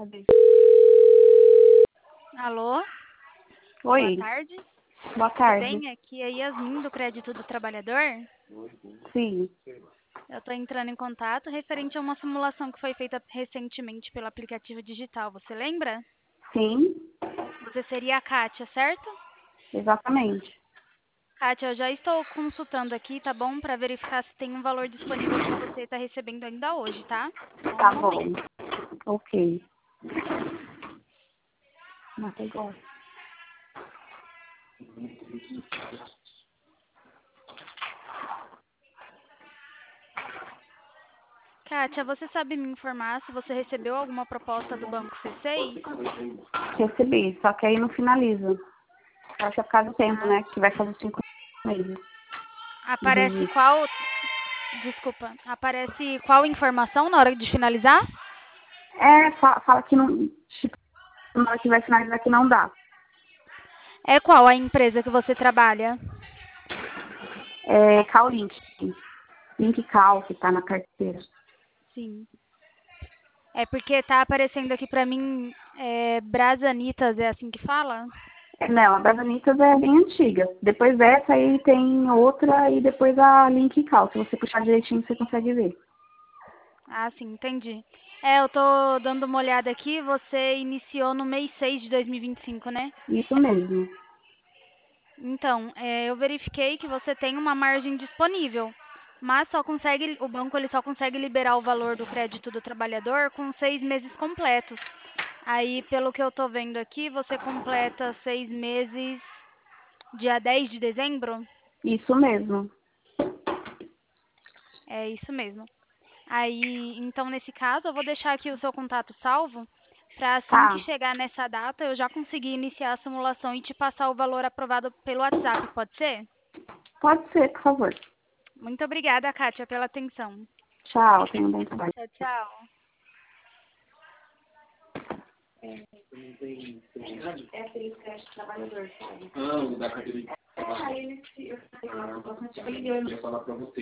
Cadê? Alô? Oi, Boa tarde. boa Tudo tarde. bem? Aqui é Yasmin do Crédito do Trabalhador. Sim, Eu estou entrando em contato referente a uma simulação que foi feita recentemente pelo aplicativo digital. Você lembra? sim, Você seria a Kátia, certo? exatamente. Kátia, eu já estou consultando aqui, tá bom? Para verificar se tem um valor disponível que você está recebendo ainda hoje, tá? Só um Tá bom. momento. Ok. Mas agora. Kátia, você sabe me informar se você recebeu alguma proposta do Banco C6? Recebi, só que aí não finaliza. Acho que é por causa do tempo, Ah, né? Que vai fazer 5 meses de aparece registro. qual. Desculpa, aparece qual informação na hora de finalizar? Fala que não. Tipo, na hora que vai finalizar que não dá. É qual a empresa que você trabalha? É Callink. Link Call que tá na carteira. Sim. É porque tá aparecendo aqui pra mim Brasanitas, é assim que fala? Não, a das Anitas é bem antiga. Depois dessa aí tem outra e depois a Link Call. Se você puxar direitinho, você consegue ver. Ah, sim, entendi. É, eu tô dando uma olhada aqui, você iniciou no mês 6 de 2025, né? Isso mesmo. Então, eu verifiquei que você tem uma margem disponível, mas o banco ele só consegue liberar o valor do crédito do trabalhador com 6 meses completos. Aí, pelo que eu tô vendo aqui, você completa 6 meses dia 10 de dezembro? Isso mesmo. É isso mesmo. Aí, então, nesse caso, eu vou deixar aqui o seu contato salvo, para assim que Tá. chegar nessa data, eu já conseguir iniciar a simulação e te passar o valor aprovado pelo WhatsApp, pode ser? Pode ser, por favor. Muito obrigada, Kátia, pela atenção. Tchau, tenha um bom trabalho. Tchau, tchau. É aquele crédito trabalhador, sabe? Ah, o da carteira de... Aí eu posso te ligar. Eu ia falar pra você.